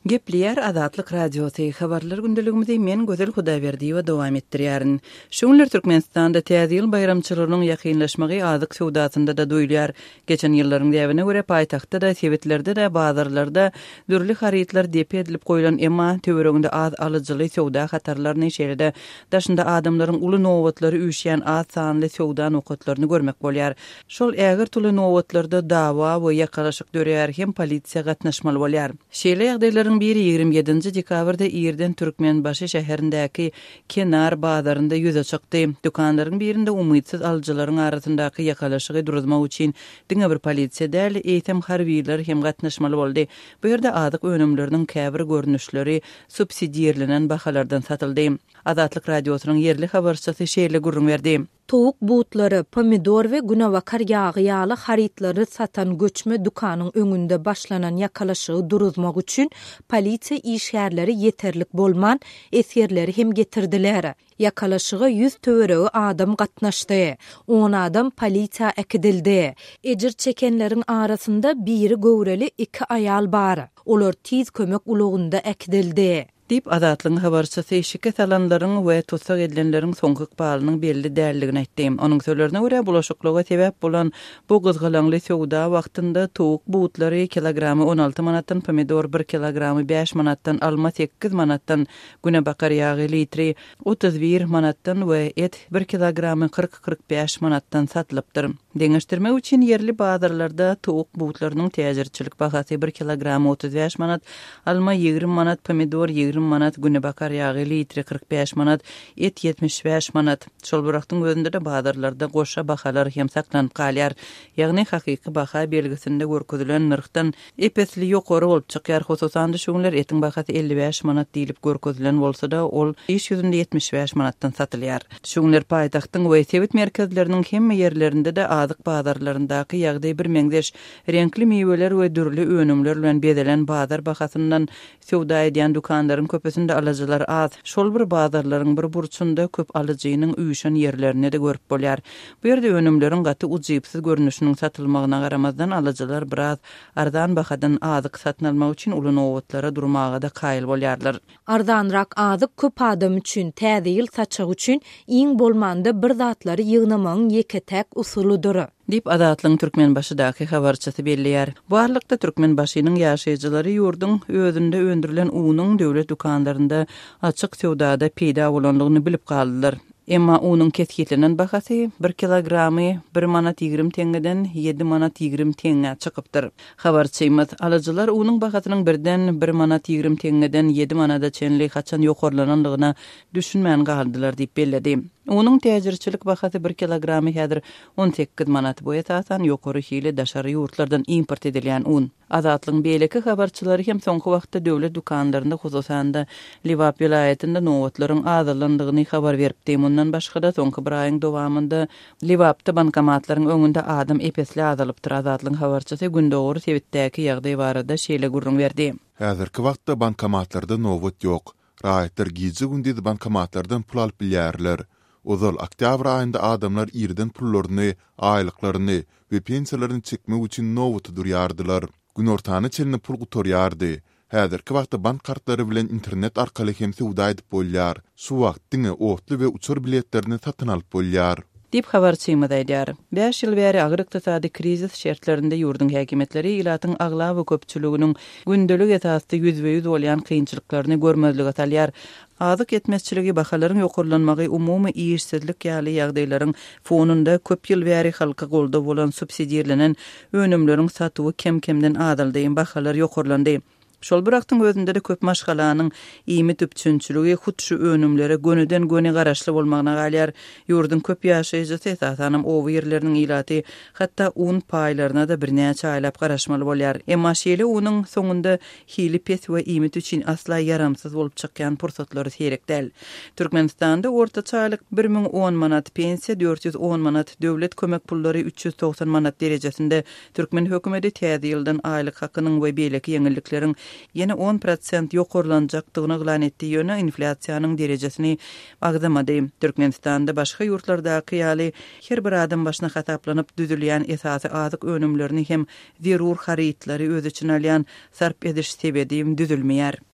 Gepleyer Azatlyk Radiosu habarlar gündeligimizde men Gözel Hudaýberdi we dowam etdirýärin. Şoňlar Türkmenistanda täze ýyl bayramçylygynyň ýakynlaşmagy azyk sowdasynda da doýulýar. Geçen ýyllaryň däwine görä paýtagtda da, sewetlerde de, bazarlarda dürli harytlar dep edilip goýulan, emma töwereginde az alyjyly sowda hatarlaryny şeýlede daşynda adamlaryň uly nowatlary üýşýän az sanly sowda nokatlaryny görmek bolýar. Şol ägir tuly nowatlarda dawa we ýakalaşyk dörýär hem polisiýa gatnaşmaly bolýar. Şeýle ýagdaýlaryň biri 27 dekabrda Ýerden Türkmenbaşy şäherindäki Kenar bazarynda ýüze çykdy. Dukanlaryň birinde umytsyz alyjylaryň arasyndaky ýakalaşygy duruzmak üçin diňe bir polisiýa däl eýtem harbiýler hem gatnaşmaly boldy. Bu ýerde azyk önümleriniň käbir görnüşleri subsidiýerlenen bahalardan satyldy. Azatlyk Radiosynyň yerli habarçysy şeýle gurrun berdi. Towuk buutları, pomidor we günewakar ýagy harytlary satan göçme dukanyň öňünde başlanan ýakalaşygy duruzmak üçin polisiýa işgärleri ýeterlik bolman esirleri hem getirdiler. Ýakalaşyga 100 töweregi adam gatnaşdy. 10 adam polisiýa ekidildi. Ejir çekenleriň arasynda biri göwreli 2 aýal bar. Olar tiz kömek ulugynda ekidildi. Dip Azatlyň habarçysy şirket alanlaryň we tutsak edilenleriň soňky ykbalynyň belli därligini aýtdy. Onuň sözlerine görä bulaşyklyga sebäp bolan bu gyzgylaňly sowda wagtynda towuk buutlary kilogramy 16 manatdan, pomidor 1 kilogramy 5 manatdan, alma 8 manatdan, günebakar ýagy litri 31 manatdan we et 1 kilogramy 40-45 manatdan satylypdyr. Deňeşdirmek üçin yerli bazarlarda towuk buutlarynyň täzirçilik bahasy 1 kilogramy 35 manat, alma 20 manat, pomidor 20 manat, günebakar ýagy litri 45 manat, et 75 manat. Şol wagtyň özünde de bazarlarda goşa bahalar hem saklanyp galýar. Ýagny hakyky baha belgisinde görkezilen nyrkdan epesli ýokary bolup çykýar. Hususan da şoňlar etiň bahasy 55 manat diýilip görkezilen bolsa da ol iş ýüzünde 75 manatdan satylýar. Şoňlar paýtagtyň we sewet merkezleriniň hemme ýerlerinde de azyk bazarlaryndaky ýagdaý bir meňzeş renkli meýweler we dürli önümler bilen bedelen bazar bahasyndan sowda edýän dukanlaryň köpesinde alyjylar az. Şol bir bazarlaryň bir burçunda köp alyjynyň üýşen ýerlerini de görüp bolýar. Bu ýerde önümleriň gaty ujypsyz görnüşiniň satylmagyna garamazdan alyjylar biraz arzan bahadan azyk satyn almak üçin uly nowatlara durmaga da kaýyl bolýarlar. Arzanrak azyk köp adam üçin täze ýyl saçak üçin iň bolmanda bir zatlary ýygnamagyň ýeketek usulydyr. Dip Azatlyň Türkmenbaşydaky habarçysy belliýär. Barlykda Türkmenbaşynyň ýaşaýjylary ýurdun özünde öndürilen unyň döwlet dukanlarynda açyk sowdada peýda bolanlygyny bilip galdylar. Emma unyň ketkitlenen bahasy 1 kilogramy 1 manat 20 tengeden 7 manat 20 tenge çykypdyr. Habarçymyz alyjylar unyň bahasynyň birden 1 manat 20 tengeden 7 manada çenli haçan ýokarlananlygyna düşünmän galdylar diýip belledi. Unyň täzirçilik bahasy 1 kilogramy häzir 18 manat boýa tasan ýokary hili daşary ýurtlardan import edilýän un. Azatlyň beýleki habarçylary hem soňky wagtda döwlet dukanlarynda hususan da Liwap vilayetinde nowatlaryň azalandygyny habar beripdi. Mundan başga da soňky bir aýyň dowamında Liwapda bankomatlaryň öňünde adam epesli azalypdyr. Azatlyň habarçysy gündogry sewitdäki ýagdaý barada şeýle gurrun berdi. Häzirki wagtda bankomatlarda nowat ýok. Raýatlar gizi gündüz bankomatlardan pul alyp bilýärler. Ozal oktyabr aýynda adamlar ýerden pullaryny, aýlyklaryny we pensiýalaryny çekmek üçin nowat durýardylar. Gün ortany çelini pul gutorýardy. Häzirki wagtda bank kartlary bilen internet arkaly hem sowda edip bolýar. Şu wagtdyňy otly we uçur biletlerini satyn alyp bolýar. Dip habarçymyz aýdýar. 5 ýyl bäri agyr ykdysady krizis şertlerinde ýurdun häkimetleri ilatyň agla we köpçüliginiň gündelik esasda ýüzbe-ýüz bolýan kynçylyklaryny görmezlige salýar. Azyk etmezçiligi bahalaryň ýokurlanmagy umumy işsizlik ýaly ýagdaýlaryň fonunda köp ýyl bäri halka golda bolan subsidiýerlenen önümleriň satywy kem-kemden adaldyň bahalar ýokurlandy. Şol bir wagtyň özünde de köp maşgalanyň ýymy tüpçünçüligi hutşy önümlere gönüden göni garaşly bolmagyna galýar. Ýurdun köp ýaşaýjysy esasanam owy ýerleriniň ilaty hatda un paýlaryna da birnäçe aýlap garaşmaly bolýar. Emma şeýle unyň soňunda hili pes we ýymy üçin asla yaramsyz bolup çykýan pursatlary serek däl. Türkmenistanda ortaça aýlyk 1010 manat pensiýa, 410 manat döwlet kömek pullary 390 manat derejesinde Türkmen hökümeti täze ýyldan aýlyk hakynyň we beýleki ýeňillikleriň yine 10% ýokurlanjakdygyny glan etdiği ýöne inflasiýanyň derejesini agdamady. Türkmenistanda başga ýurtlardaky ýaly her bir adam başyna hataplanyp düzülýän esasy azyk önümlerini hem zerur harytlary öz içine alýan sarp ediş sebedi düzülmeýär.